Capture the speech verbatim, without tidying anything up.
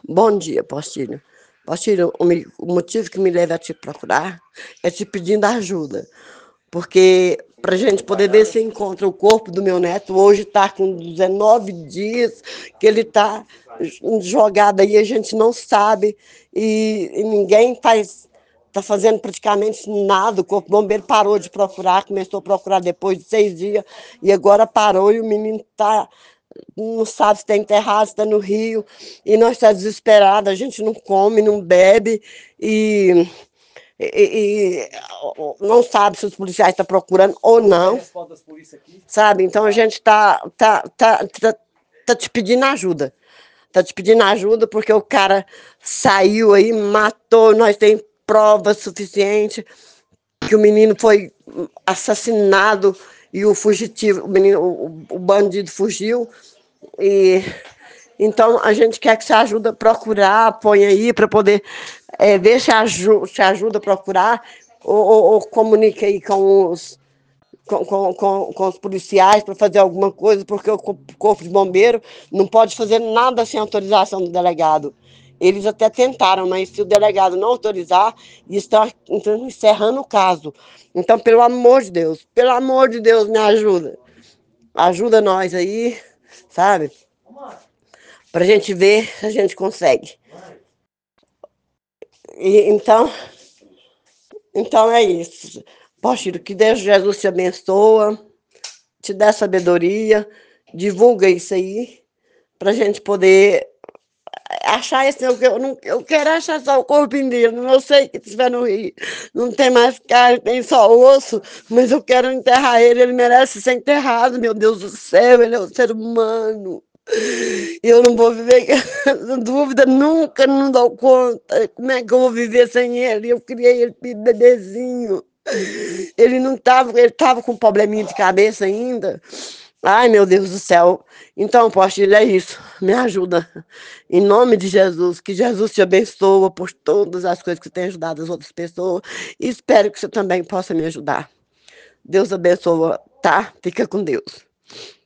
Bom dia, Postilho. Postilho, o, me- o motivo que me leva a te procurar é te pedindo ajuda, porque para a gente poder ver se encontra o corpo do meu neto, hoje está com dezenove dias que ele está jogado aí, a gente não sabe, e, e ninguém faz, está fazendo praticamente nada. O Corpo Bombeiro parou de procurar, começou a procurar depois de seis dias, e agora parou, e o menino está, não sabe se está enterrado, se está no rio, e nós estamos desesperados, a gente não come, não bebe, e, e- e não sabe se os policiais estão procurando ou não, sabe? Então a gente está tá, tá, tá, tá te pedindo ajuda, tá te pedindo ajuda porque o cara saiu aí, matou, nós temos prova suficiente que o menino foi assassinado e o fugitivo, o, menino, o, o bandido fugiu. E então a gente quer que você ajude a procurar, põe aí para poder é, ver se, aju se ajuda a procurar, ou, ou, ou comunica aí com os, com, com, com, com os policiais para fazer alguma coisa, porque o Corpo de Bombeiro não pode fazer nada sem autorização do delegado. Eles até tentaram, mas se o delegado não autorizar, estão encerrando o caso. Então, pelo amor de Deus, pelo amor de Deus, me ajuda. Ajuda nós aí, sabe? Para a gente ver se a gente consegue. E, então, então é isso. Poxa, que Deus Jesus te abençoa, te dá sabedoria, divulga isso aí, para a gente poder achar esse. Eu, eu, não, eu quero achar só o corpo inteiro, não sei que estiver no rio. Não tem mais carne, tem só osso, mas eu quero enterrar ele, ele merece ser enterrado, meu Deus do céu, ele é um ser humano. Eu não vou viver com dúvida nunca, não dou conta. Como é que eu vou viver sem ele? Eu criei ele bebezinho. Ele não estava, ele estava com um probleminha de cabeça ainda. Ai, meu Deus do céu. Então, Postilha, é isso. Me ajuda. Em nome de Jesus, que Jesus te abençoe por todas as coisas que você tem ajudado as outras pessoas. E espero que você também possa me ajudar. Deus abençoe, tá? Fica com Deus.